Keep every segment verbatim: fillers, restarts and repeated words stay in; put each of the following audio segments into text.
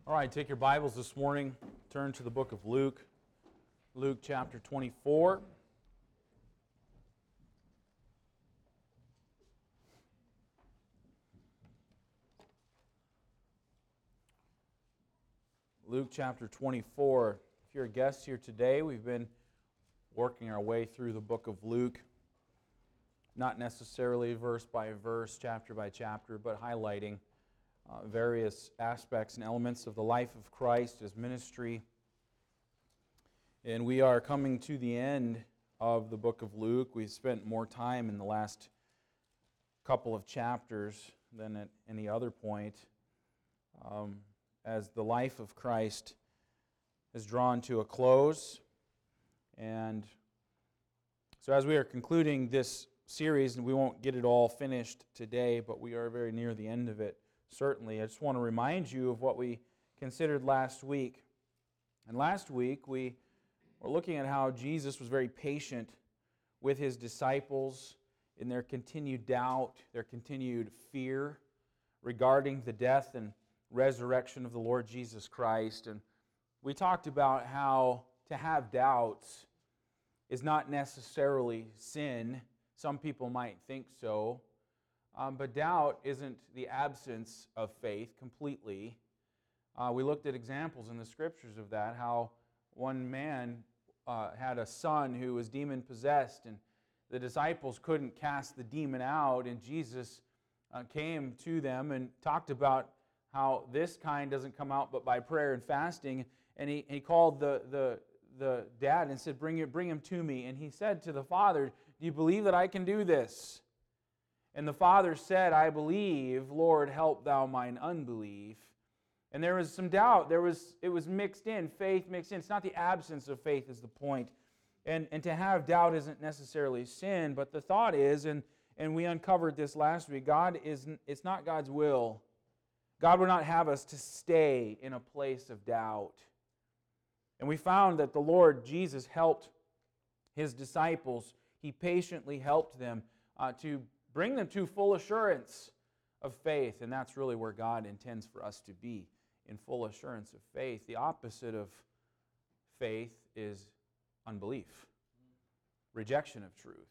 All right, take your Bibles this morning, turn to the book of Luke, Luke chapter twenty-four. Luke chapter twenty-four. If you're a guest here today, we've been working our way through the book of Luke, not necessarily verse by verse, chapter by chapter, but highlighting Uh, various aspects and elements of the life of Christ, His ministry. And we are coming to the end of the book of Luke. We've spent more time in the last couple of chapters than at any other point, um, as the life of Christ is drawn to a close. And so as we are concluding this series, and we won't get it all finished today, but we are very near the end of it. Certainly, I just want to remind you of what we considered last week. And last week, we were looking at how Jesus was very patient with His disciples in their continued doubt, their continued fear regarding the death and resurrection of the Lord Jesus Christ. And we talked about how to have doubts is not necessarily sin. Some people might think so. Um, but doubt isn't the absence of faith completely. Uh, we looked at examples in the Scriptures of that, how one man uh, had a son who was demon-possessed, and the disciples couldn't cast the demon out, and Jesus uh, came to them and talked about how this kind doesn't come out but by prayer and fasting, and he, he called the, the, the dad and said, bring, it, bring him to me, and he said to the father, do you believe that I can do this? And the father said, I believe, Lord, help thou mine unbelief. And there was some doubt. There was, it was mixed in, faith mixed in. It's not the absence of faith is the point. And, and to have doubt isn't necessarily sin, but the thought is, and, and we uncovered this last week, God is, it's not God's will. God would not have us to stay in a place of doubt. And we found that the Lord Jesus helped His disciples. He patiently helped them uh, to bring them to full assurance of faith, and that's really where God intends for us to be, in full assurance of faith. The opposite of faith is unbelief, rejection of truth.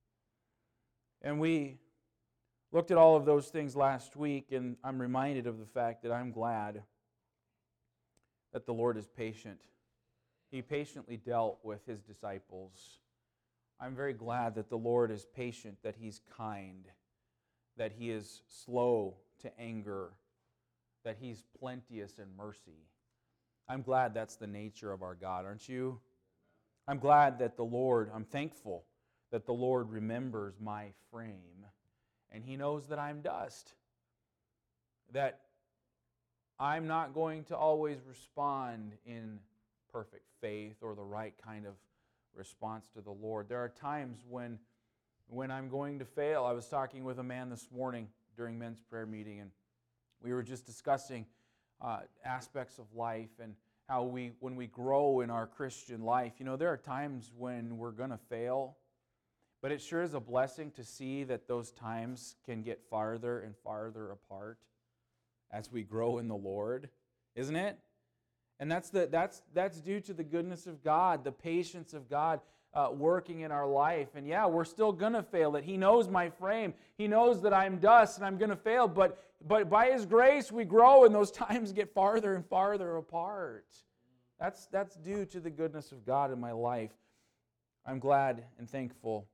And we looked at all of those things last week, and I'm reminded of the fact that I'm glad that the Lord is patient. He patiently dealt with His disciples. I'm very glad that the Lord is patient, that He's kind, that He is slow to anger, that He's plenteous in mercy. I'm glad that's the nature of our God, aren't you? I'm glad that the Lord, I'm thankful that the Lord remembers my frame, and He knows that I'm dust, that I'm not going to always respond in perfect faith or the right kind of response to the Lord. There are times when when I'm going to fail. I was talking with a man this morning during men's prayer meeting, and we were just discussing uh, aspects of life and how we, when we grow in our Christian life, you know, there are times when we're going to fail, but it sure is a blessing to see that those times can get farther and farther apart as we grow in the Lord, isn't it? And that's the that's that's due to the goodness of God, the patience of God uh, working in our life. And yeah, we're still gonna fail. That He knows my frame. He knows that I'm dust and I'm gonna fail. But but by His grace we grow, and those times get farther and farther apart. That's that's due to the goodness of God in my life. I'm glad and thankful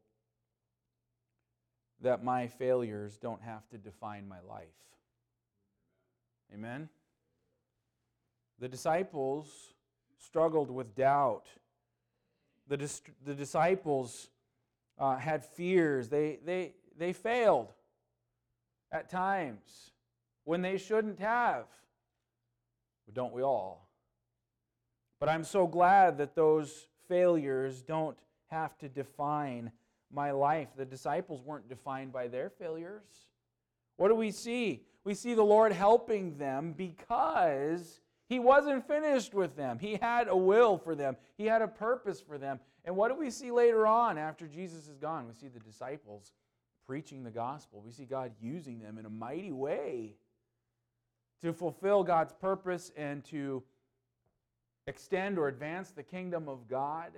that my failures don't have to define my life. Amen. The disciples struggled with doubt. The, dis- the disciples uh, had fears. They, they, they failed at times when they shouldn't have. But don't we all? But I'm so glad that those failures don't have to define my life. The disciples weren't defined by their failures. What do we see? We see the Lord helping them because He wasn't finished with them. He had a will for them. He had a purpose for them. And what do we see later on after Jesus is gone? We see the disciples preaching the gospel. We see God using them in a mighty way to fulfill God's purpose and to extend or advance the kingdom of God.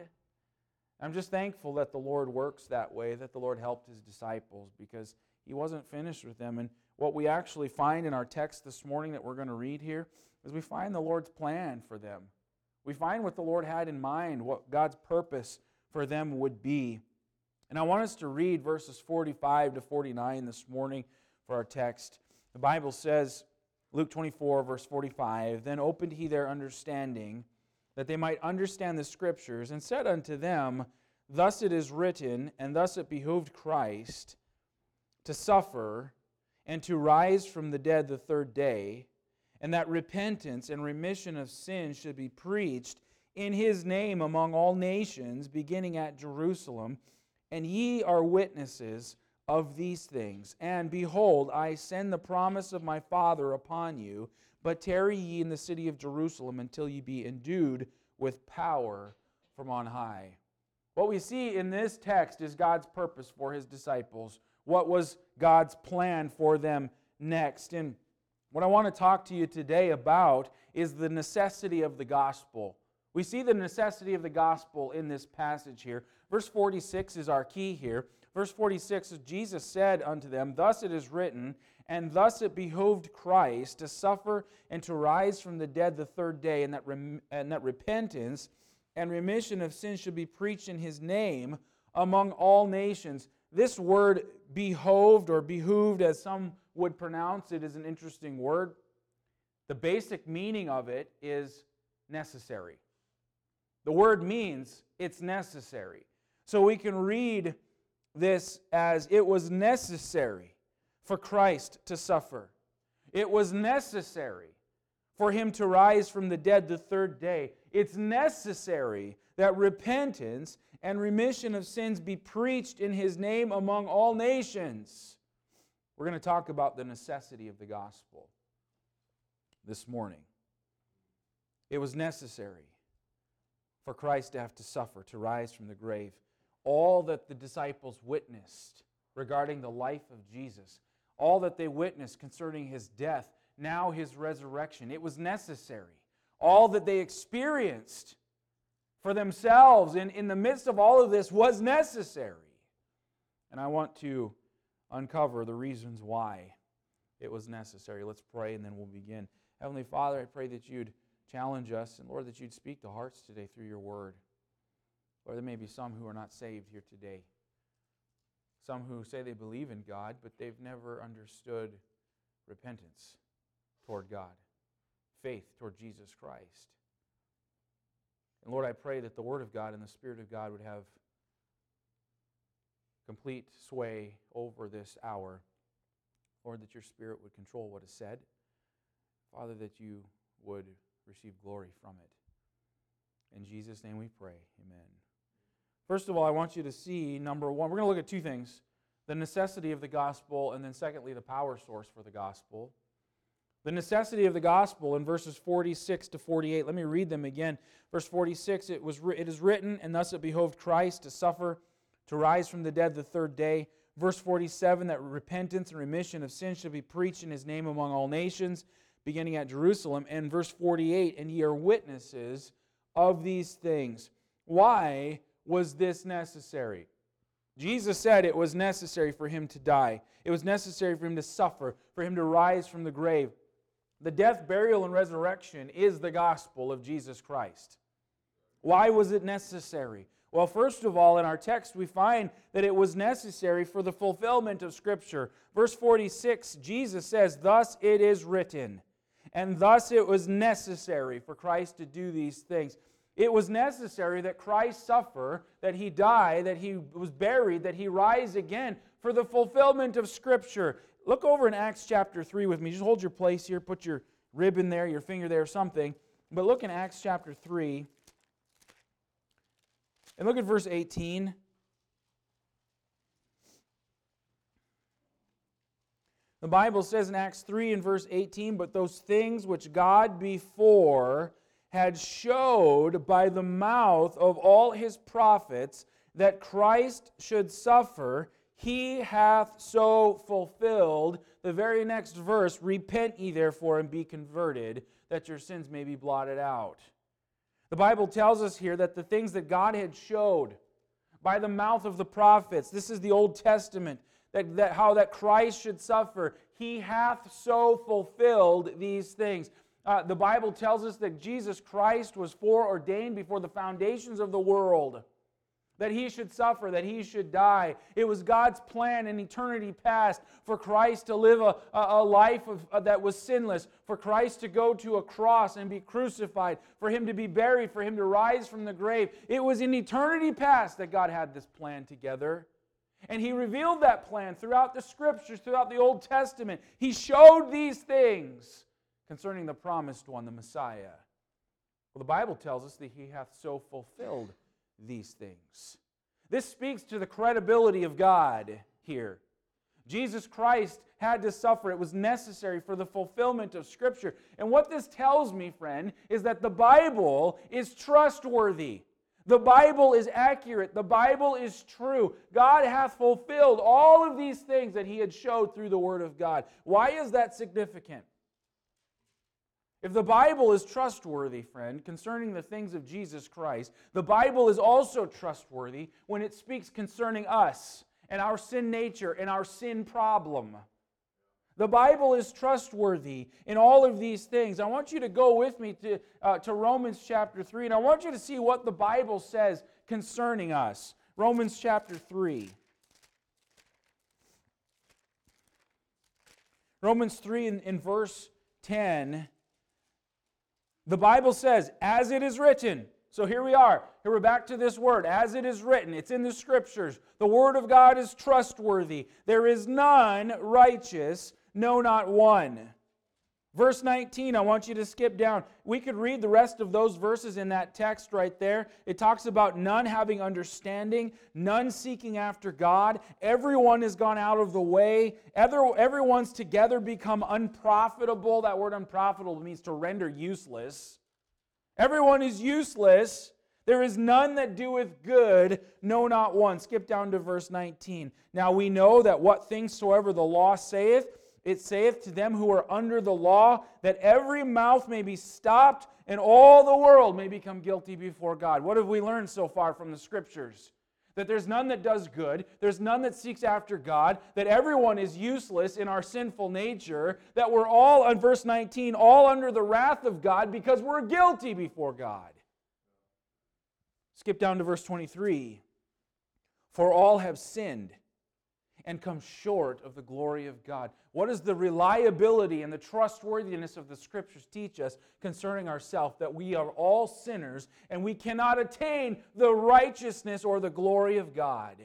I'm just thankful that the Lord works that way, that the Lord helped His disciples, because He wasn't finished with them. And what we actually find in our text this morning that we're going to read here is we find the Lord's plan for them. We find what the Lord had in mind, what God's purpose for them would be. And I want us to read verses forty-five to forty-nine this morning for our text. The Bible says, Luke twenty-four, verse forty-five, "Then opened He their understanding, that they might understand the Scriptures, and said unto them, Thus it is written, and thus it behooved Christ to suffer, and to rise from the dead the third day, and that repentance and remission of sins should be preached in His name among all nations, beginning at Jerusalem. And ye are witnesses of these things. And behold, I send the promise of my Father upon you, but tarry ye in the city of Jerusalem until ye be endued with power from on high." What we see in this text is God's purpose for His disciples. What was God's plan for them next? And what I want to talk to you today about is the necessity of the gospel. We see the necessity of the gospel in this passage here. Verse forty-six is our key here. Verse forty-six is, "Jesus said unto them, Thus it is written, and thus it behooved Christ to suffer and to rise from the dead the third day, and that, rem- and that repentance and remission of sins should be preached in His name among all nations." This word behoved, or behooved as some would pronounce it, is an interesting word. The basic meaning of it is necessary. The word means it's necessary. So we can read this as, it was necessary for Christ to suffer. It was necessary for Him to rise from the dead the third day. It's necessary that repentance and remission of sins be preached in His name among all nations. We're going to talk about the necessity of the gospel this morning. It was necessary for Christ to have to suffer, to rise from the grave. All that the disciples witnessed regarding the life of Jesus, all that they witnessed concerning His death, now His resurrection, it was necessary. All that they experienced for themselves in, in the midst of all of this was necessary. And I want to uncover the reasons why it was necessary. Let's pray and then we'll begin. Heavenly Father, I pray that You'd challenge us, and Lord, that You'd speak to hearts today through Your word. Lord, there may be some who are not saved here today. Some who say they believe in God, but they've never understood repentance toward God, faith toward Jesus Christ. And Lord, I pray that the Word of God and the Spirit of God would have complete sway over this hour. Lord, that Your Spirit would control what is said. Father, that You would receive glory from it. In Jesus' name we pray. Amen. First of all, I want you to see, number one, we're going to look at two things. The necessity of the gospel, and then secondly, the power source for the gospel. The necessity of the gospel in verses forty-six to forty-eight. Let me read them again. Verse forty-six, it was it is written, and thus it behoved Christ to suffer, to rise from the dead the third day. Verse forty-seven, that repentance and remission of sins should be preached in His name among all nations, beginning at Jerusalem. And verse forty-eight, and ye are witnesses of these things. Why was this necessary? Jesus said it was necessary for Him to die. It was necessary for Him to suffer, for Him to rise from the grave. The death, burial, and resurrection is the gospel of Jesus Christ. Why was it necessary? Well, first of all, in our text we find that it was necessary for the fulfillment of Scripture. Verse forty-six, Jesus says, "Thus it is written." And thus it was necessary for Christ to do these things. It was necessary that Christ suffer, that He die, that He was buried, that He rise again for the fulfillment of Scripture. Look over in Acts chapter three with me. Just hold your place here. Put your rib in there, your finger there, something. But look in Acts chapter three. And look at verse eighteen. The Bible says in Acts three and verse eighteen, "But those things which God before had showed by the mouth of all His prophets that Christ should suffer, He hath so fulfilled the very next verse, repent ye therefore and be converted, that your sins may be blotted out. The Bible tells us here that the things that God had showed by the mouth of the prophets, this is the Old Testament, that, that how that Christ should suffer, He hath so fulfilled these things. Uh, the Bible tells us that Jesus Christ was foreordained before the foundations of the world, that He should suffer, that He should die. It was God's plan in eternity past for Christ to live a, a, a life of, uh, that was sinless, for Christ to go to a cross and be crucified, for Him to be buried, for Him to rise from the grave. It was in eternity past that God had this plan together. And He revealed that plan throughout the Scriptures, throughout the Old Testament. He showed these things concerning the promised one, the Messiah. Well, the Bible tells us that He hath so fulfilled these things. This speaks to the credibility of God here. Jesus Christ had to suffer. It was necessary for the fulfillment of Scripture. And what this tells me, friend, is that the Bible is trustworthy. The Bible is accurate. The Bible is true. God hath fulfilled all of these things that He had showed through the Word of God. Why is that significant? If the Bible is trustworthy, friend, concerning the things of Jesus Christ, the Bible is also trustworthy when it speaks concerning us and our sin nature and our sin problem. The Bible is trustworthy in all of these things. I want you to go with me to, uh, to Romans chapter three, and I want you to see what the Bible says concerning us. Romans chapter three. Romans three in, in verse ten. The Bible says, as it is written. So here we are. Here we're back to this word. As it is written. It's in the Scriptures. The Word of God is trustworthy. There is none righteous, no, not one. Verse nineteen, I want you to skip down. We could read the rest of those verses in that text right there. It talks about none having understanding, none seeking after God. Everyone has gone out of the way. Everyone's together become unprofitable. That word unprofitable means to render useless. Everyone is useless. There is none that doeth good, no, not one. Skip down to verse nineteen. Now we know that what things soever the law saith, it saith to them who are under the law, that every mouth may be stopped, and all the world may become guilty before God. What have we learned so far from the Scriptures? That there's none that does good, there's none that seeks after God, that everyone is useless in our sinful nature, that we're all, on verse nineteen, all under the wrath of God because we're guilty before God. Skip down to verse twenty-three. For all have sinned and come short of the glory of God. What does the reliability and the trustworthiness of the Scriptures teach us concerning ourselves? That we are all sinners and we cannot attain the righteousness or the glory of God.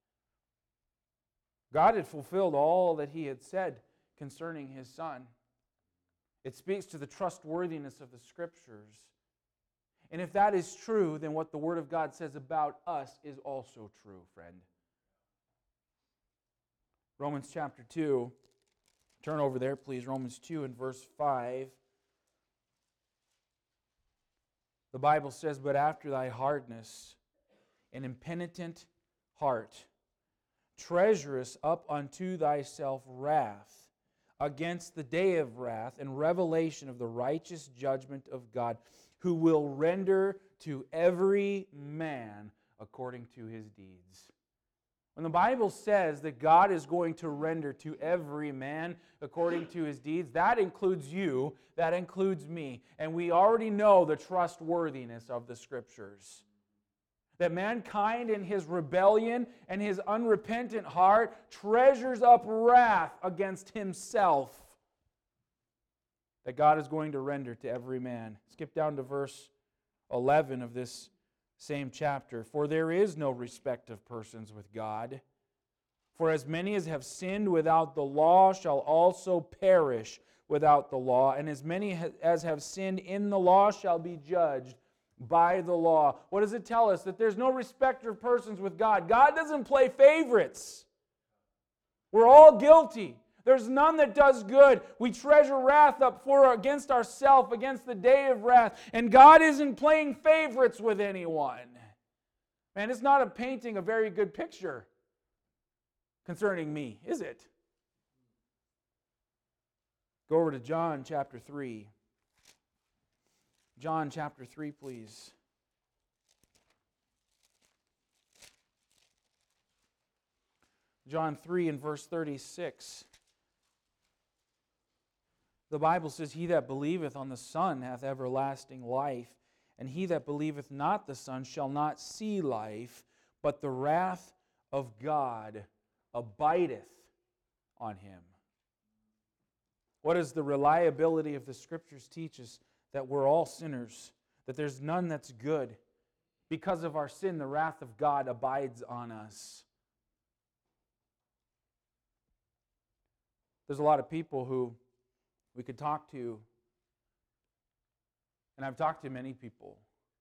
God had fulfilled all that He had said concerning His Son. It speaks to the trustworthiness of the Scriptures. And if that is true, then what the Word of God says about us is also true, friend. Romans chapter two. Turn over there, please. Romans two and verse five. The Bible says, but after thy hardness and impenitent heart, treasurest up unto thyself wrath against the day of wrath and revelation of the righteous judgment of God, who will render to every man according to his deeds. When the Bible says that God is going to render to every man according to his deeds, that includes you, that includes me. And we already know the trustworthiness of the Scriptures. That mankind in his rebellion and his unrepentant heart treasures up wrath against himself, that God is going to render to every man. Skip down to verse eleven of this same chapter. For there is no respect of persons with God. For as many as have sinned without the law shall also perish without the law, and as many as have sinned in the law shall be judged by the law. What does it tell us? That there's no respect of persons with God. God doesn't play favorites. We're all guilty. There's none that does good. We treasure wrath up for against ourselves, against the day of wrath. And God isn't playing favorites with anyone. Man, it's not a painting a very good picture concerning me, is it? Go over to John chapter three. John chapter three, please. John three and verse thirty-six. The Bible says, "He that believeth on the Son hath everlasting life, and he that believeth not the Son shall not see life, but the wrath of God abideth on him." What does the reliability of the Scriptures teach us? That we're all sinners, that there's none that's good. Because of our sin, the wrath of God abides on us. There's a lot of people who we could talk to, and I've talked to many people.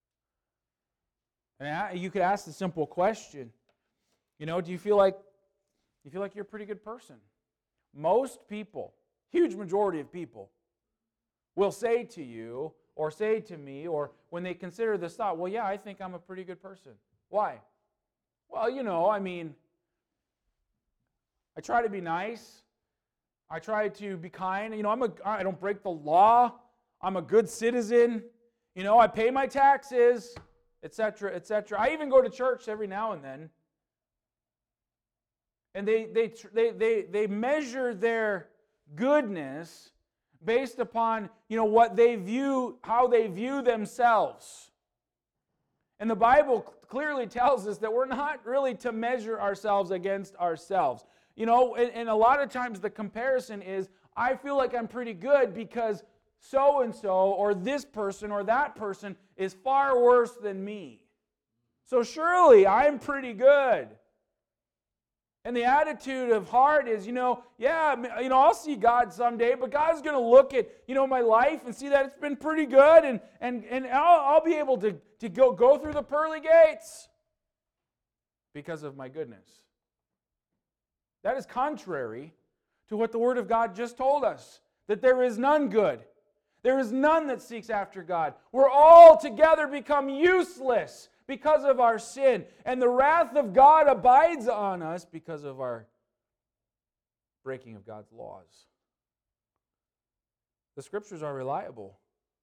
And you could ask the simple question, you know, do you feel like you feel like you're a pretty good person? Most people, huge majority of people, will say to you or say to me, or when they consider this thought, well, yeah, I think I'm a pretty good person. Why? Well, you know, I mean, I try to be nice. I try to be kind. You know, I'm a, I don't break the law. I'm a good citizen. You know, I pay my taxes, et cetera, et cetera. I even go to church every now and then. And they they they they they measure their goodness based upon, you know, what they view, how they view themselves. And the Bible clearly tells us that we're not really to measure ourselves against ourselves. You know, and, and a lot of times the comparison is, I feel like I'm pretty good because so-and-so or this person or that person is far worse than me. So surely I'm pretty good. And the attitude of heart is, you know, yeah, you know, I'll see God someday, but God's going to look at, you know, my life and see that it's been pretty good, and and and I'll, I'll be able to, to go, go through the pearly gates because of my goodness. That is contrary to what the Word of God just told us, that there is none good. There is none that seeks after God. We're all together become useless because of our sin. And the wrath of God abides on us because of our breaking of God's laws. The Scriptures are reliable.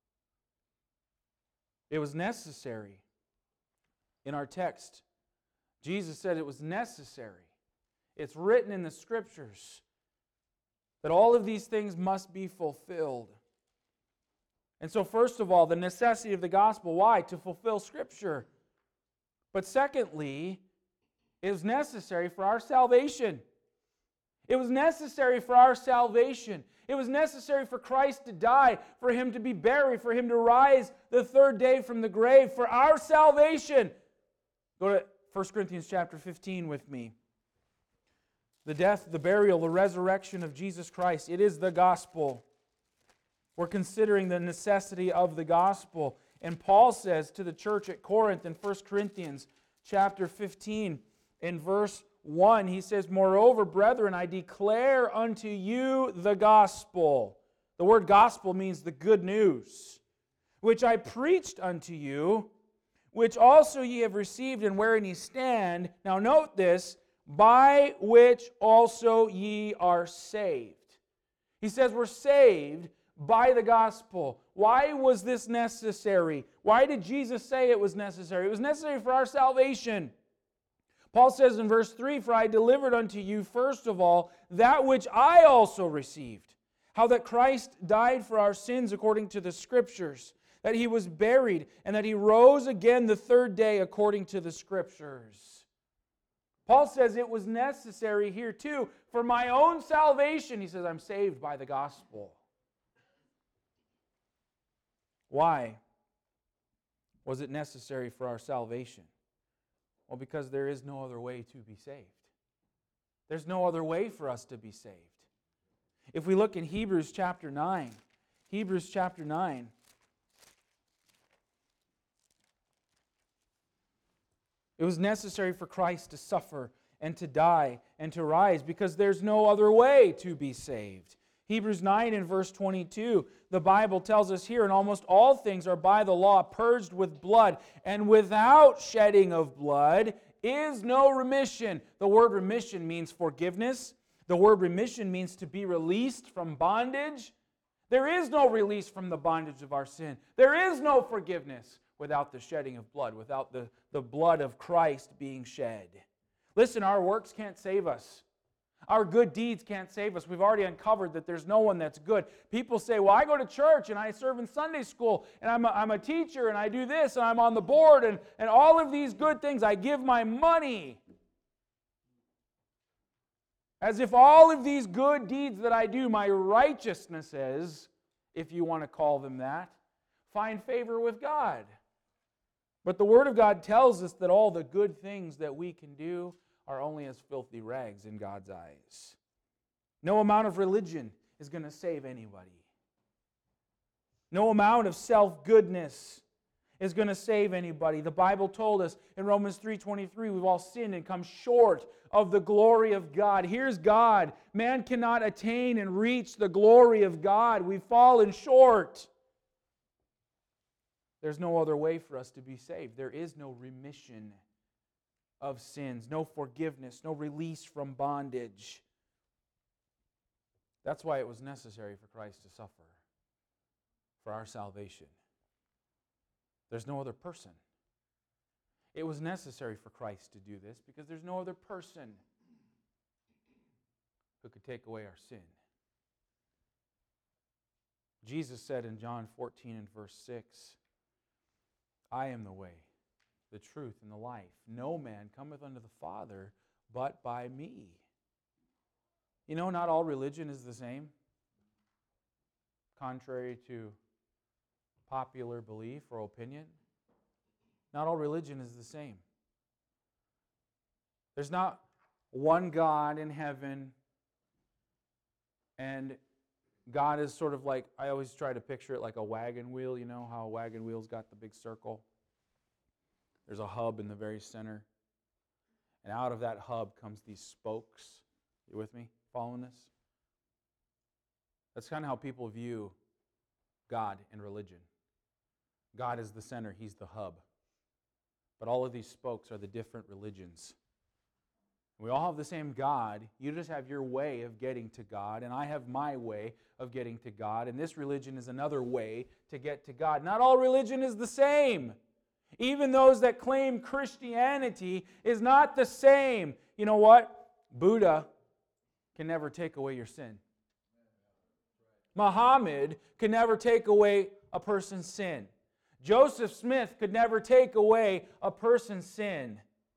It was necessary. In our text, Jesus said it was necessary. It's written in the Scriptures that all of these things must be fulfilled. And so, first of all, the necessity of the gospel. Why? To fulfill Scripture. But secondly, it was necessary for our salvation. It was necessary for our salvation. It was necessary for Christ to die, for Him to be buried, for Him to rise the third day from the grave, for our salvation. Go to First Corinthians chapter fifteen with me. The death, the burial, the resurrection of Jesus Christ. It is the gospel. We're considering the necessity of the gospel. And Paul says to the church at Corinth in First Corinthians chapter fifteen, in verse one, he says, "Moreover, brethren, I declare unto you the gospel." The word gospel means the good news. "Which I preached unto you, which also ye have received, and wherein ye stand." Now note this, "by which also ye are saved." He says we're saved by the gospel. Why was this necessary? Why did Jesus say it was necessary? It was necessary for our salvation. Paul says in verse three, "For I delivered unto you first of all that which I also received, how that Christ died for our sins according to the Scriptures, that He was buried, and that He rose again the third day according to the Scriptures." Paul says it was necessary here too for my own salvation. He says, I'm saved by the gospel. Why was it necessary for our salvation? Well, because there is no other way to be saved. There's no other way for us to be saved. If we look in Hebrews chapter nine, Hebrews chapter nine, it was necessary for Christ to suffer and to die and to rise because there's no other way to be saved. Hebrews nine and verse twenty-two, the Bible tells us here, "And almost all things are by the law purged with blood, and without shedding of blood is no remission." The word remission means forgiveness. The word remission means to be released from bondage. There is no release from the bondage of our sin. There is no forgiveness without the shedding of blood, without the, the blood of Christ being shed. Listen, our works can't save us. Our good deeds can't save us. We've already uncovered that there's no one that's good. People say, well, I go to church and I serve in Sunday school and I'm a, I'm a teacher and I do this and I'm on the board and, and all of these good things. I give my money. As if all of these good deeds that I do, my righteousnesses, if you want to call them that, find favor with God. But the Word of God tells us that all the good things that we can do are only as filthy rags in God's eyes. No amount of religion is going to save anybody. No amount of self-goodness is going to save anybody. The Bible told us in Romans three twenty-three, we've all sinned and come short of the glory of God. Here's God. Man cannot attain and reach the glory of God. We've fallen short. There's no other way for us to be saved. There is no remission of sins, no forgiveness, no release from bondage. That's why it was necessary for Christ to suffer for our salvation. There's no other person. It was necessary for Christ to do this because there's no other person who could take away our sin. Jesus said in John fourteen and verse six, I am the way, the truth, and the life. No man cometh unto the Father but by me. You know, not all religion is the same. Contrary to popular belief or opinion, not all religion is the same. There's not one God in heaven, and God is sort of like, I always try to picture it like a wagon wheel. You know how a wagon wheel's got the big circle? There's a hub in the very center. And out of that hub comes these spokes. You with me? Following this? That's kind of how people view God and religion. God is the center. He's the hub. But all of these spokes are the different religions. We all have the same God. You just have your way of getting to God, and I have my way of getting to God, and this religion is another way to get to God. Not all religion is the same. Even those that claim Christianity is not the same. You know what? Buddha can never take away your sin. Muhammad can never take away a person's sin. Joseph Smith could never take away a person's sin.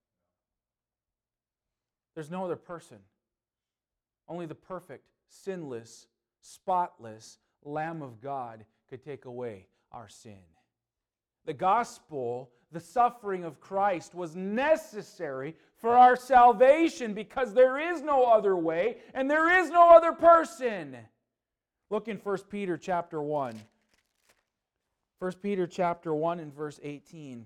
There's no other person. Only the perfect, sinless, spotless Lamb of God could take away our sin. The gospel, the suffering of Christ, was necessary for our salvation because there is no other way and there is no other person. Look in First Peter chapter one. First Peter chapter one and verse eighteen.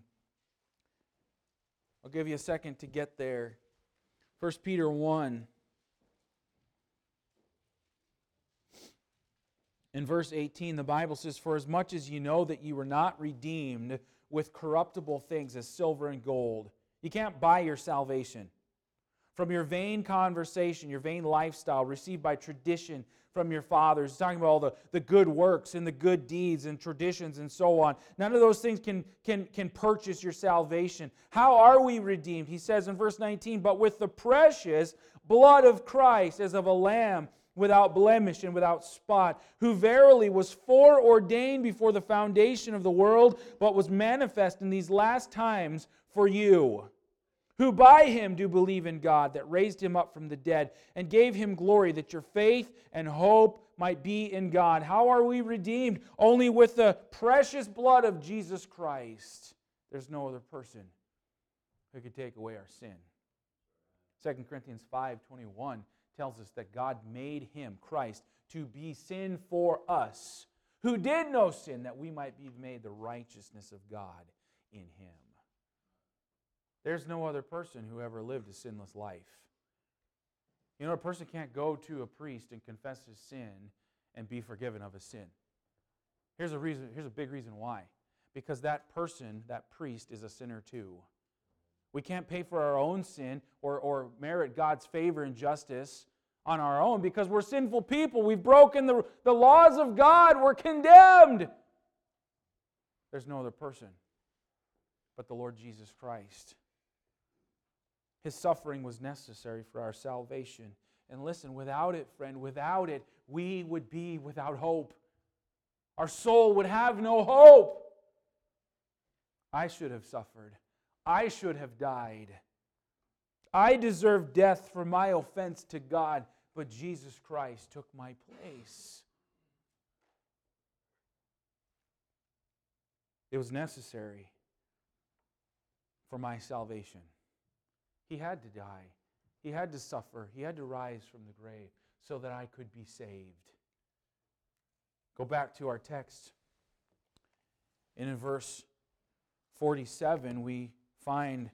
I'll give you a second to get there. First Peter one. In verse eighteen, the Bible says, For as much as you know that you were not redeemed with corruptible things as silver and gold. You can't buy your salvation. From your vain conversation, your vain lifestyle received by tradition from your fathers. He's talking about all the, the good works and the good deeds and traditions and so on. None of those things can, can, can purchase your salvation. How are we redeemed? He says in verse nineteen, But with the precious blood of Christ as of a lamb, without blemish and without spot, who verily was foreordained before the foundation of the world, but was manifest in these last times for you, who by him do believe in God, that raised him up from the dead, and gave him glory, that your faith and hope might be in God. How are we redeemed? Only with the precious blood of Jesus Christ. There's no other person who could take away our sin. Second Corinthians five twenty-one tells us that God made him, Christ, to be sin for us, who did no sin, that we might be made the righteousness of God in him. There's no other person who ever lived a sinless life. You know, a person can't go to a priest and confess his sin and be forgiven of his sin. Here's a reason, here's a big reason why. Because that person, that priest, is a sinner too. We can't pay for our own sin or, or merit God's favor and justice on our own because we're sinful people. We've broken the, the laws of God. We're condemned. There's no other person but the Lord Jesus Christ. His suffering was necessary for our salvation. And listen, without it, friend, without it, we would be without hope. Our soul would have no hope. I should have suffered. I should have died. I deserve death for my offense to God, but Jesus Christ took my place. It was necessary for my salvation. He had to die. He had to suffer. He had to rise from the grave so that I could be saved. Go back to our text. And in verse forty-seven, we find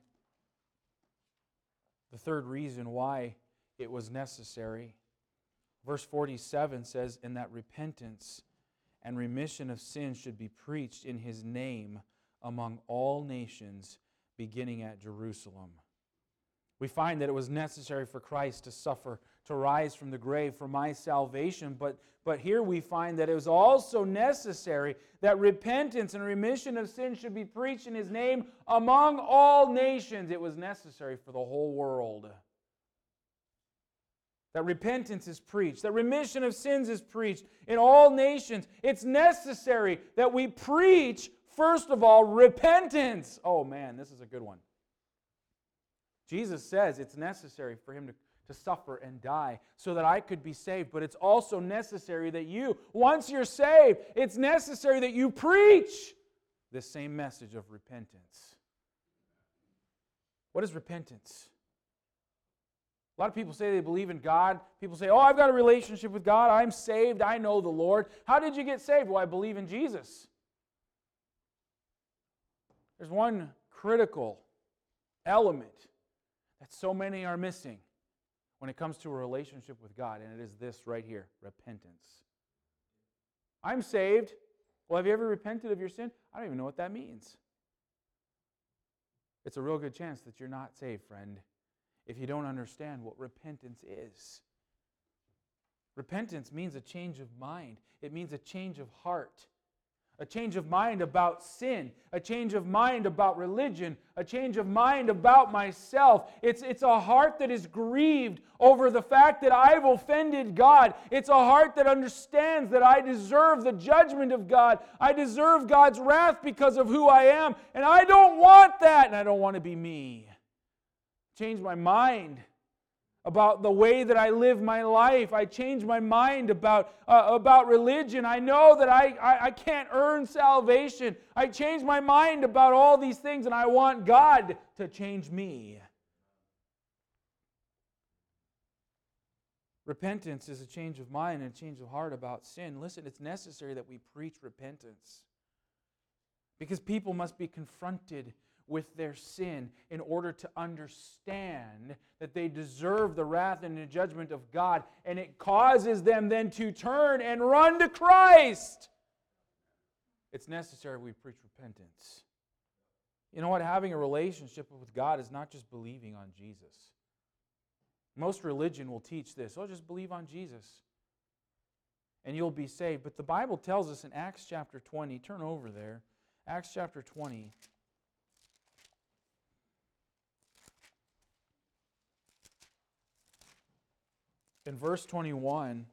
the third reason why it was necessary. Verse forty-seven says, "And that repentance and remission of sins should be preached in His name among all nations, beginning at Jerusalem." We find that it was necessary for Christ to suffer, to rise from the grave for my salvation. But, but here we find that it was also necessary that repentance and remission of sin should be preached in His name among all nations. It was necessary for the whole world. That repentance is preached, that remission of sins is preached in all nations. It's necessary that we preach, first of all, repentance. Oh man, this is a good one. Jesus says it's necessary for Him to, to suffer and die so that I could be saved. But it's also necessary that you, once you're saved, it's necessary that you preach this same message of repentance. What is repentance? A lot of people say they believe in God. People say, oh, I've got a relationship with God. I'm saved. I know the Lord. How did you get saved? Well, I believe in Jesus. There's one critical element that so many are missing when it comes to a relationship with God, and it is this right here, repentance. I'm saved. Well, have you ever repented of your sin? I don't even know what that means. It's a real good chance that you're not saved, friend, if you don't understand what repentance is. Repentance means a change of mind. It means a change of heart. A change of mind about sin, a change of mind about religion, a change of mind about myself. It's, it's a heart that is grieved over the fact that I've offended God. It's a heart that understands that I deserve the judgment of God. I deserve God's wrath because of who I am, and I don't want that, and I don't want to be me. Change my mind about the way that I live my life. I change my mind about, uh, about religion. I know that I, I, I can't earn salvation. I change my mind about all these things, and I want God to change me. Repentance is a change of mind and a change of heart about sin. Listen, it's necessary that we preach repentance because people must be confronted with their sin in order to understand that they deserve the wrath and the judgment of God, and it causes them then to turn and run to Christ. It's necessary we preach repentance. You know what? Having a relationship with God is not just believing on Jesus. Most religion will teach this. Oh, just believe on Jesus and you'll be saved. But the Bible tells us in Acts chapter twenty, turn over there, Acts chapter twenty. In verse twenty-one,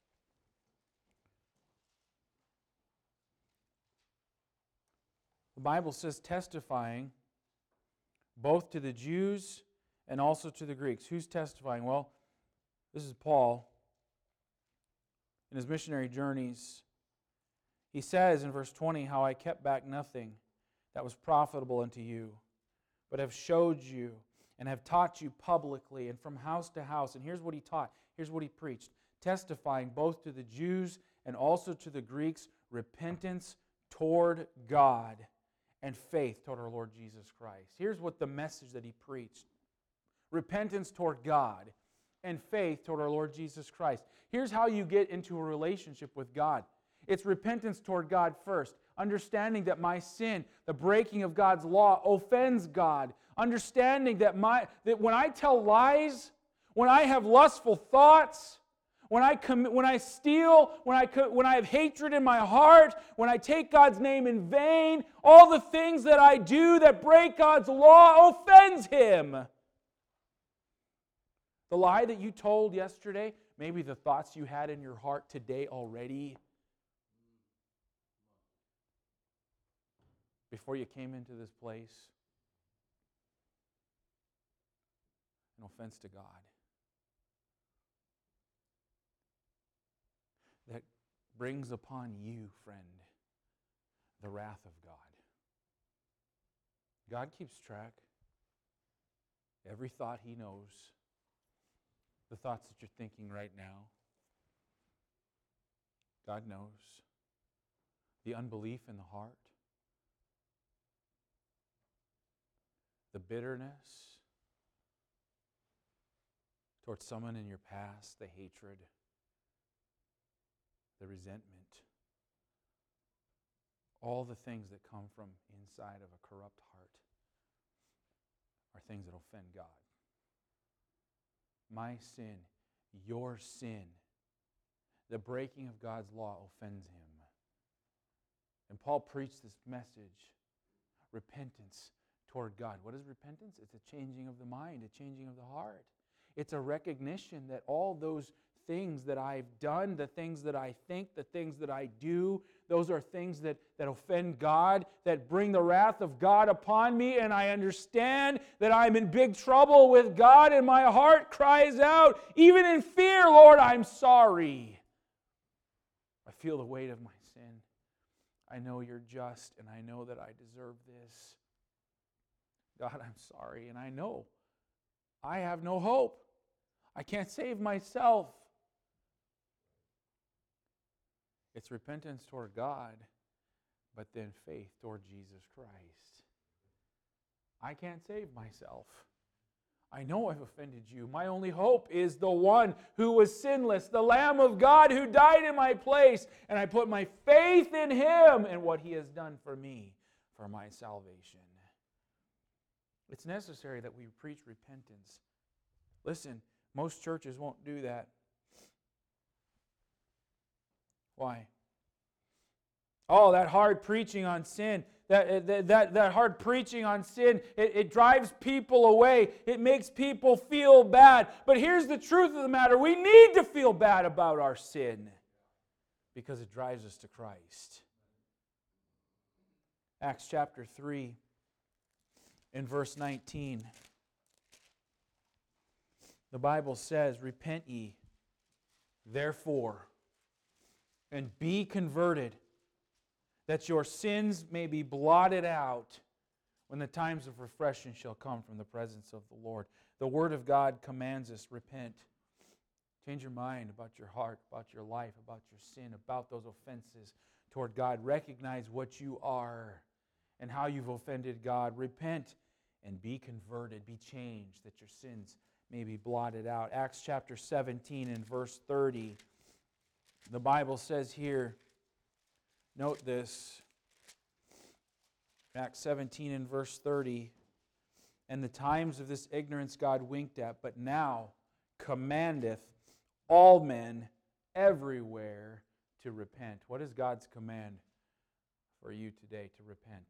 the Bible says, testifying both to the Jews and also to the Greeks. Who's testifying? Well, this is Paul in his missionary journeys. He says in verse twenty, how I kept back nothing that was profitable unto you, but have showed you and have taught you publicly and from house to house. And here's what he taught. Here's what he preached. Testifying both to the Jews and also to the Greeks, repentance toward God and faith toward our Lord Jesus Christ. Here's what the message that he preached. Repentance toward God and faith toward our Lord Jesus Christ. Here's how you get into a relationship with God. It's repentance toward God first. Understanding that my sin, the breaking of God's law, offends God. Understanding that my that when I tell lies, when I have lustful thoughts, when I commit, when I steal, when I co- when I have hatred in my heart, when I take God's name in vain, all the things that I do that break God's law offends Him. The lie that you told yesterday, maybe the thoughts you had in your heart today already, before you came into this place, an offense to God. That brings upon you, friend, the wrath of God. God keeps track. Every thought He knows. The thoughts that you're thinking right now. God knows. The unbelief in the heart. The bitterness towards someone in your past. The hatred. The resentment. All the things that come from inside of a corrupt heart are things that offend God. My sin, your sin, the breaking of God's law offends Him. And Paul preached this message, repentance toward God. What is repentance? It's a changing of the mind, a changing of the heart. It's a recognition that all those things that I've done, the things that I think, the things that I do, those are things that, that offend God, that bring the wrath of God upon me, and I understand that I'm in big trouble with God, and my heart cries out, even in fear, Lord, I'm sorry. I feel the weight of my sin. I know You're just, and I know that I deserve this. God, I'm sorry, and I know I have no hope. I can't save myself. It's repentance toward God, but then faith toward Jesus Christ. I can't save myself. I know I've offended You. My only hope is the one who was sinless, the Lamb of God who died in my place, and I put my faith in Him and what He has done for me, for my salvation. It's necessary that we preach repentance. Listen, most churches won't do that. Why? Oh, that hard preaching on sin. That, that, that, that hard preaching on sin, it, it drives people away. It makes people feel bad. But here's the truth of the matter. We need to feel bad about our sin because it drives us to Christ. Acts chapter three in verse nineteen. The Bible says, repent ye, therefore, and be converted, that your sins may be blotted out when the times of refreshing shall come from the presence of the Lord. The Word of God commands us, repent. Change your mind about your heart, about your life, about your sin, about those offenses toward God. Recognize what you are and how you've offended God. Repent and be converted, be changed, that your sins may be blotted out. Acts chapter seventeen and verse thirty. The Bible says here, note this, Acts seventeen and verse thirty, and the times of this ignorance God winked at, but now commandeth all men everywhere to repent. What is God's command for you today? To repent.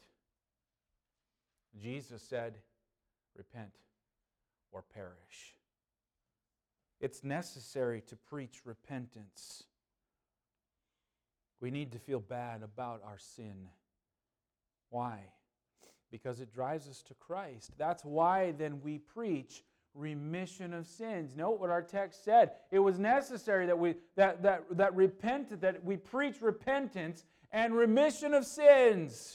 Jesus said, repent or perish. It's necessary to preach repentance. We need to feel bad about our sin. Why? Because it drives us to Christ. That's why then we preach remission of sins. Note what our text said. It was necessary that we that that that repent that we preach repentance and remission of sins.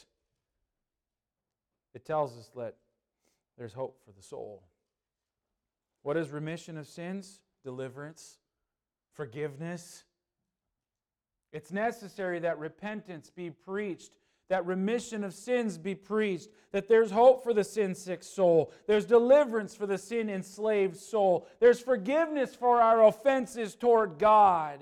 It tells us that there's hope for the soul. What is remission of sins? Deliverance, forgiveness. It's necessary that repentance be preached, that remission of sins be preached, that there's hope for the sin-sick soul, there's deliverance for the sin-enslaved soul, there's forgiveness for our offenses toward God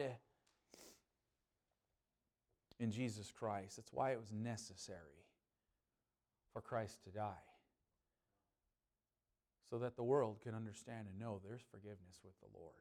in Jesus Christ. That's why it was necessary for Christ to die, so that the world can understand and know there's forgiveness with the Lord.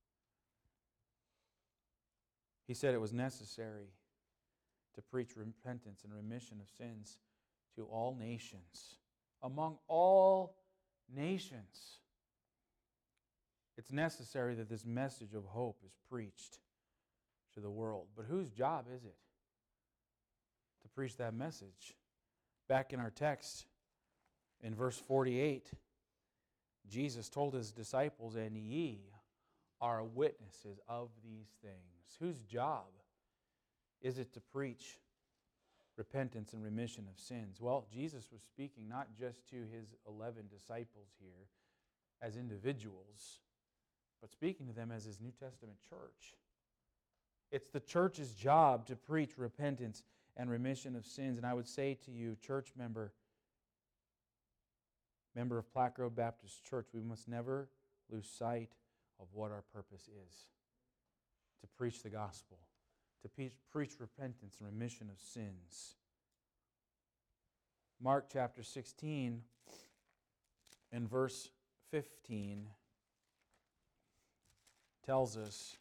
He said it was necessary to preach repentance and remission of sins to all nations, among all nations. It's necessary that this message of hope is preached to the world. But whose job is it to preach that message? Back in our text, in verse forty-eight, Jesus told His disciples, "And ye are witnesses of these things." Whose job is it to preach repentance and remission of sins? Well, Jesus was speaking not just to His eleven disciples here as individuals, but speaking to them as His New Testament church. It's the church's job to preach repentance and remission of sins. And I would say to you, church member, member of Platte Road Baptist Church, we must never lose sight of what our purpose is. To preach the gospel, to preach, preach repentance and remission of sins. Mark chapter sixteen and verse fifteen tells us,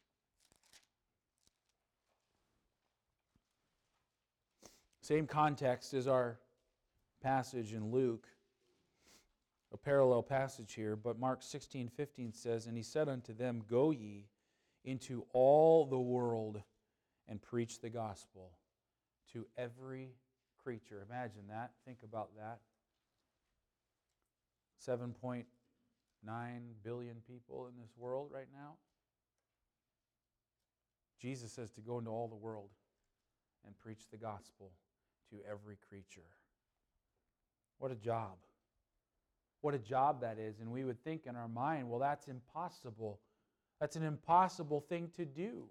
same context as our passage in Luke, a parallel passage here, but Mark sixteen fifteen says, "And He said unto them, Go ye into all the world and preach the gospel to every creature." Imagine that. Think about that. seven point nine billion people in this world right now. Jesus says to go into all the world and preach the gospel to every creature. What a job. What a job that is. And we would think in our mind, well, that's impossible. That's an impossible thing to do.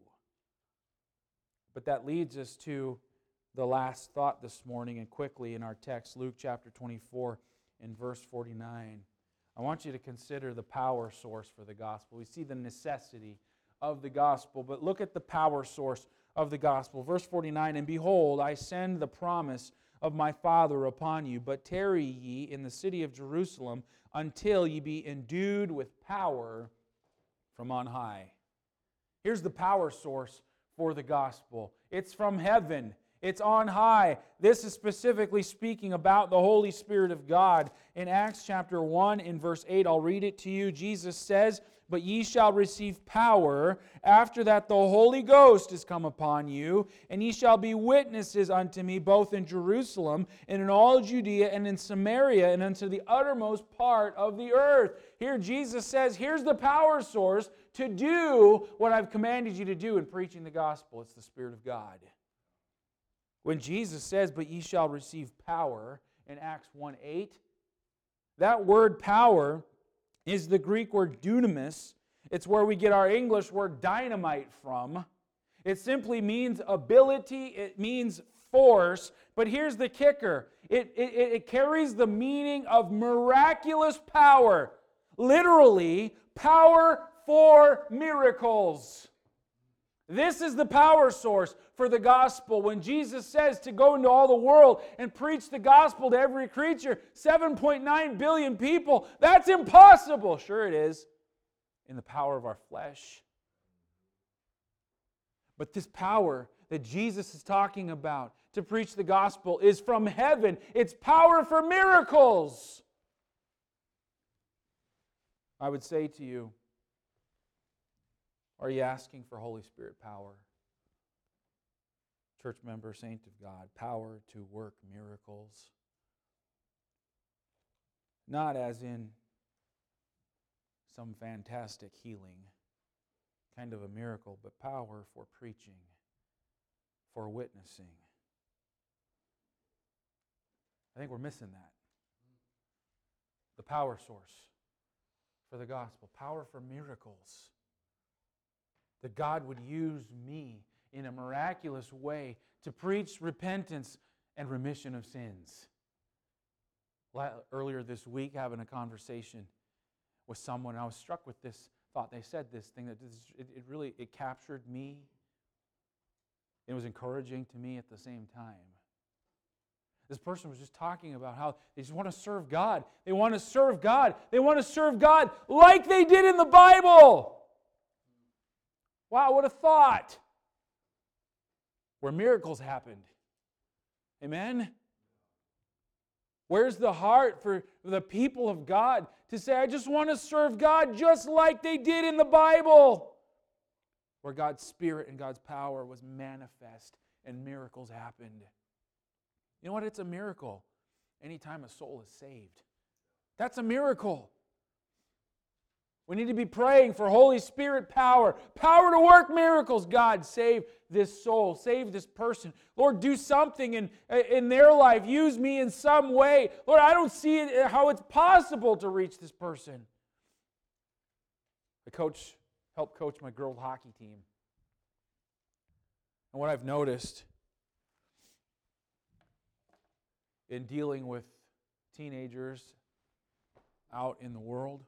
But that leads us to the last thought this morning, and quickly in our text, Luke chapter twenty-four and verse forty-nine. I want you to consider the power source for the gospel. We see the necessity of the gospel, but look at the power source of the gospel. Verse forty-nine, "And behold, I send the promise of my Father upon you, but tarry ye in the city of Jerusalem until ye be endued with power from on high." Here's the power source for the gospel. It's from heaven. It's on high. This is specifically speaking about the Holy Spirit of God. In Acts chapter one, in verse eight, I'll read it to you. Jesus says, "But ye shall receive power. After that the Holy Ghost is come upon you, and ye shall be witnesses unto me both in Jerusalem and in all Judea and in Samaria and unto the uttermost part of the earth." Here Jesus says, here's the power source to do what I've commanded you to do in preaching the gospel. It's the Spirit of God. When Jesus says, "But ye shall receive power," in Acts one eight, that word power is the Greek word dunamis. It's where we get our English word dynamite from. It simply means ability, it means force, but here's the kicker. It, it, it carries the meaning of miraculous power. Literally, power for miracles. This is the power source for the gospel. When Jesus says to go into all the world and preach the gospel to every creature, seven point nine billion people, that's impossible. Sure it is, in the power of our flesh. But this power that Jesus is talking about to preach the gospel is from heaven. It's power for miracles. I would say to you, are you asking for Holy Spirit power? Church member, saint of God, power to work miracles. Not as in some fantastic healing, kind of a miracle, but power for preaching, for witnessing. I think we're missing that. The power source for the gospel, power for miracles. That God would use me in a miraculous way to preach repentance and remission of sins. Earlier this week, having a conversation with someone, I was struck with this thought. They said this thing that it, it really it captured me. It was encouraging to me at the same time. This person was just talking about how they just want to serve God. They want to serve God. They want to serve God like they did in the Bible. Wow, what a thought. Where miracles happened. Amen? Where's the heart for the people of God to say, I just want to serve God just like they did in the Bible? Where God's Spirit and God's power was manifest and miracles happened. You know what? It's a miracle anytime a soul is saved. That's a miracle. We need to be praying for Holy Spirit power. Power to work miracles. God, save this soul. Save this person. Lord, do something in, in their life. Use me in some way. Lord, I don't see it, how it's possible to reach this person. I coach, help coach my girls hockey team. And what I've noticed in dealing with teenagers out in the world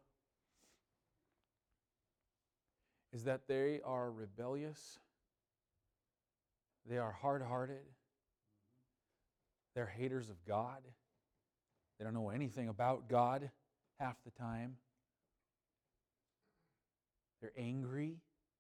is that they are rebellious, they are hard-hearted, they're haters of God, they don't know anything about God half the time, they're angry.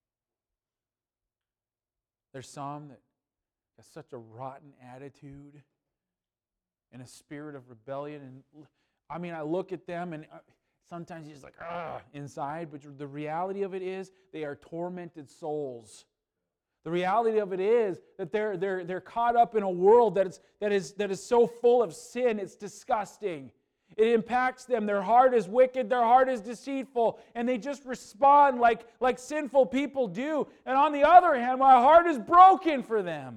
There's some that have such a rotten attitude and a spirit of rebellion. And I mean, I look at them and sometimes you're just like, ah, inside. But the reality of it is they are tormented souls. The reality of it is that they're, they're, they're caught up in a world that is, that, is, that is so full of sin, it's disgusting. It impacts them. Their heart is wicked. Their heart is deceitful. And they just respond like, like sinful people do. And on the other hand, my heart is broken for them.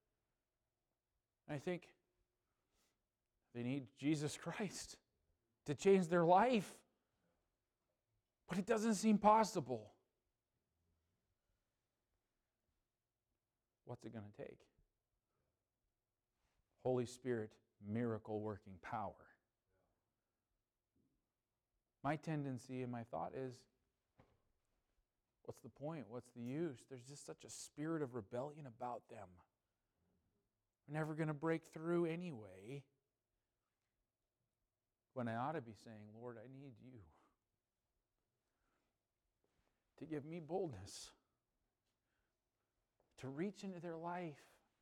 I think they need Jesus Christ to change their life. But it doesn't seem possible. What's it going to take? Holy Spirit, miracle working power. My tendency and my thought is, what's the point? What's the use? There's just such a spirit of rebellion about them. We're never going to break through anyway. When I ought to be saying, Lord, I need you to give me boldness to reach into their life,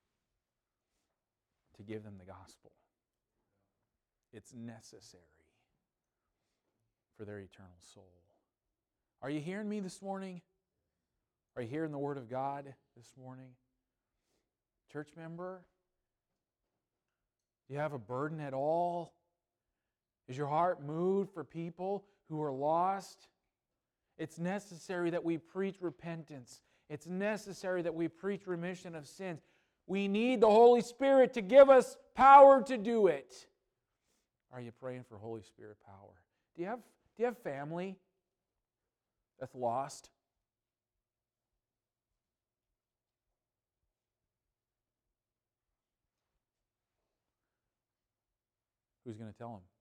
to give them the gospel. It's necessary for their eternal soul. Are you hearing me this morning? Are you hearing the Word of God this morning? Church member, do you have a burden at all? Is your heart moved for people who are lost? It's necessary that we preach repentance. It's necessary that we preach remission of sins. We need the Holy Spirit to give us power to do it. Are you praying for Holy Spirit power? Do you have, do you have family that's lost? Who's going to tell them?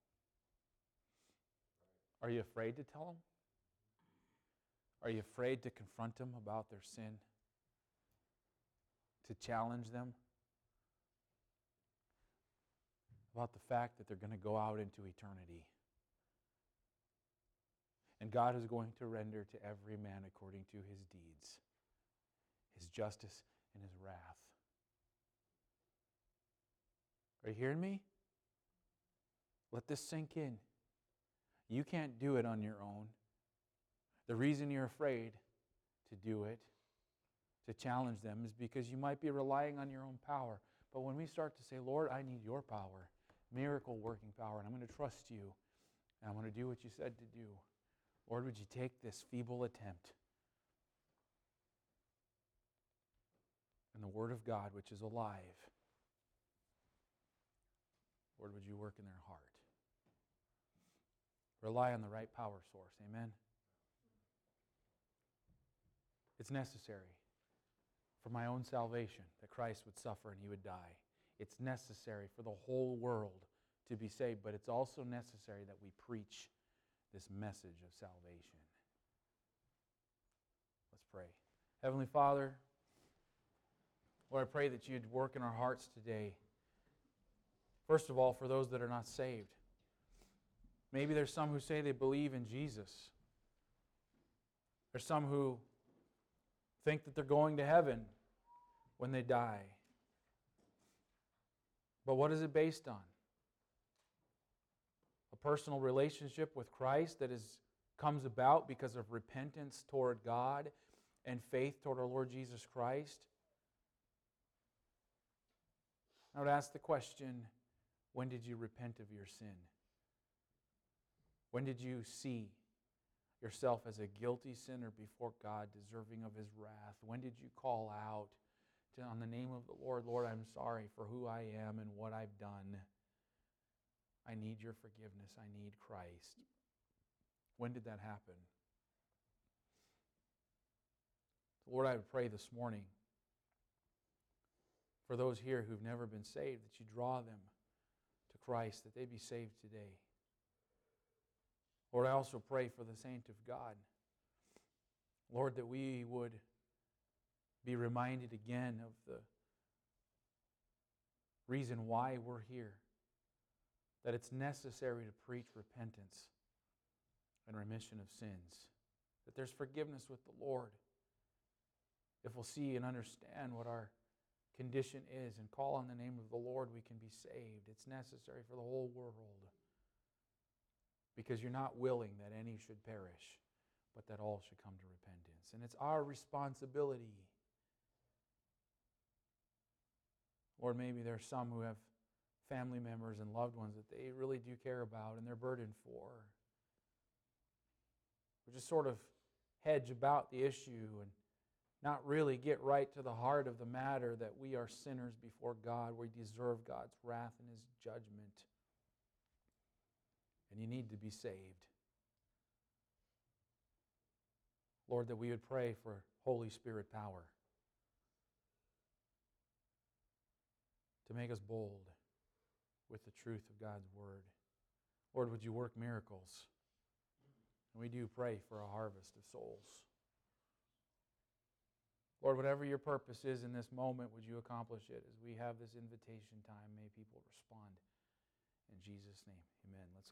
Are you afraid to tell them? Are you afraid to confront them about their sin? To challenge them about the fact that they're going to go out into eternity? And God is going to render to every man according to his deeds, his justice and his wrath. Are you hearing me? Let this sink in. You can't do it on your own. The reason you're afraid to do it, to challenge them, is because you might be relying on your own power. But when we start to say, Lord, I need your power, miracle working power, and I'm going to trust you, and I'm going to do what you said to do. Lord, would you take this feeble attempt and the Word of God, which is alive, Lord, would you work in their heart? Rely on the right power source. Amen? It's necessary for my own salvation that Christ would suffer and he would die. It's necessary for the whole world to be saved, but it's also necessary that we preach this message of salvation. Let's pray. Heavenly Father, Lord, I pray that you'd work in our hearts today First of all, for those that are not saved. Maybe there's some who say they believe in Jesus. There's some who think that they're going to heaven when they die. But what is it based on? A personal relationship with Christ that is comes about because of repentance toward God and faith toward our Lord Jesus Christ? I would ask the question, when did you repent of your sin? When did you see yourself as a guilty sinner before God, deserving of His wrath? When did you call out to, on the name of the Lord, Lord, I'm sorry for who I am and what I've done. I need your forgiveness. I need Christ. When did that happen? Lord, I would pray this morning for those here who've never been saved, that you draw them to Christ, that they be saved today. Lord, I also pray for the saint of God. Lord, that we would be reminded again of the reason why we're here, that it's necessary to preach repentance and remission of sins, that there's forgiveness with the Lord. If we'll see and understand what our condition is and call on the name of the Lord, we can be saved. It's necessary for the whole world, because you're not willing that any should perish, but that all should come to repentance. And it's our responsibility. Lord, maybe there's some who have family members and loved ones that they really do care about and they're burdened for. We just sort of hedge about the issue and not really get right to the heart of the matter, that we are sinners before God. We deserve God's wrath and His judgment. And you need to be saved. Lord, that we would pray for Holy Spirit power to make us bold with the truth of God's Word. Lord, would you work miracles? And we do pray for a harvest of souls. Lord, whatever your purpose is in this moment, would you accomplish it as we have this invitation time? May people respond. In Jesus' name, amen. Let's